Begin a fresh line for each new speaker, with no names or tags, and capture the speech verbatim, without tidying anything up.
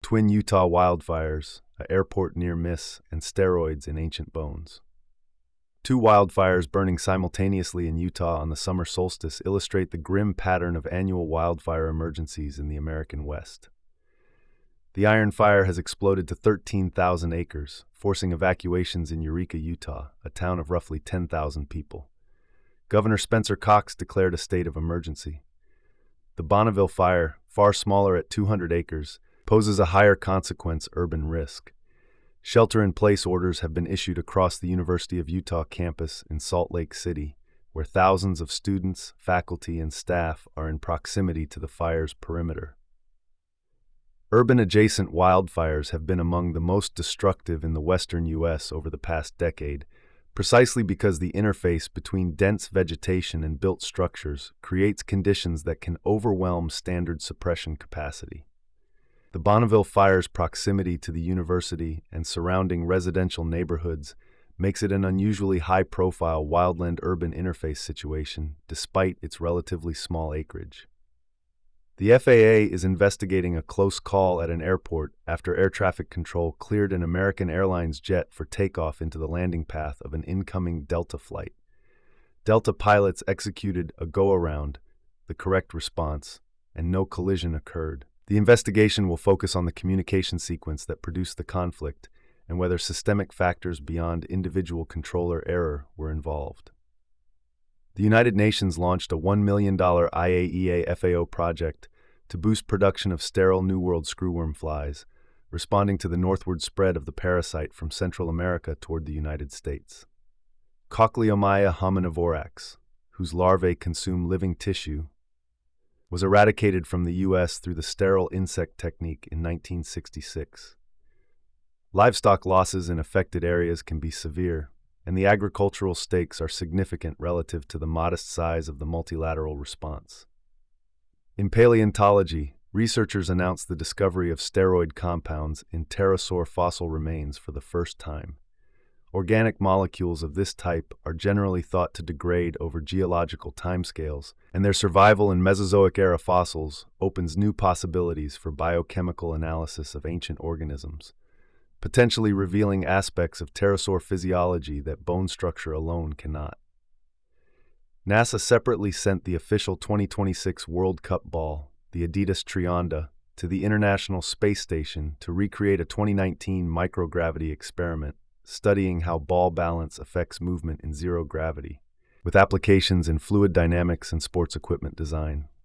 Twin Utah wildfires, an airport near miss, and steroids in ancient bones. Two wildfires burning simultaneously in Utah on the summer solstice illustrate the grim pattern of annual wildfire emergencies in the American West. The Iron Fire has exploded to thirteen thousand acres, forcing evacuations in Eureka, Utah, a town of roughly ten thousand people. Governor Spencer Cox declared a state of emergency. The Bonneville Fire, far smaller at two hundred acres, poses a higher consequence urban risk. Shelter-in-place orders have been issued across the University of Utah campus in Salt Lake City, where thousands of students, faculty, and staff are in proximity to the fire's perimeter. Urban-adjacent wildfires have been among the most destructive in the western U S over the past decade, precisely because the interface between dense vegetation and built structures creates conditions that can overwhelm standard suppression capacity. The Bonneville Fire's proximity to the university and surrounding residential neighborhoods makes it an unusually high-profile wildland-urban interface situation, despite its relatively small acreage. The F A A is investigating a close call at an airport after air traffic control cleared an American Airlines jet for takeoff into the landing path of an incoming Delta flight. Delta pilots executed a go-around, the correct response, and no collision occurred. The investigation will focus on the communication sequence that produced the conflict and whether systemic factors beyond individual controller error were involved. The United Nations launched a one million dollars I A E A F A O project to boost production of sterile New World screwworm flies, responding to the northward spread of the parasite from Central America toward the United States. Cochleomya hominivora, whose larvae consume living tissue, was eradicated from the U S through the sterile insect technique in nineteen sixty-six. Livestock losses in affected areas can be severe, and the agricultural stakes are significant relative to the modest size of the multilateral response. In paleontology, researchers announced the discovery of steroid compounds in pterosaur fossil remains for the first time. Organic molecules of this type are generally thought to degrade over geological timescales, and their survival in Mesozoic-era fossils opens new possibilities for biochemical analysis of ancient organisms, potentially revealing aspects of pterosaur physiology that bone structure alone cannot. NASA separately sent the official twenty twenty-six World Cup ball, the Adidas Trianda, to the International Space Station to recreate a twenty nineteen microgravity experiment studying how ball balance affects movement in zero gravity, with applications in fluid dynamics and sports equipment design.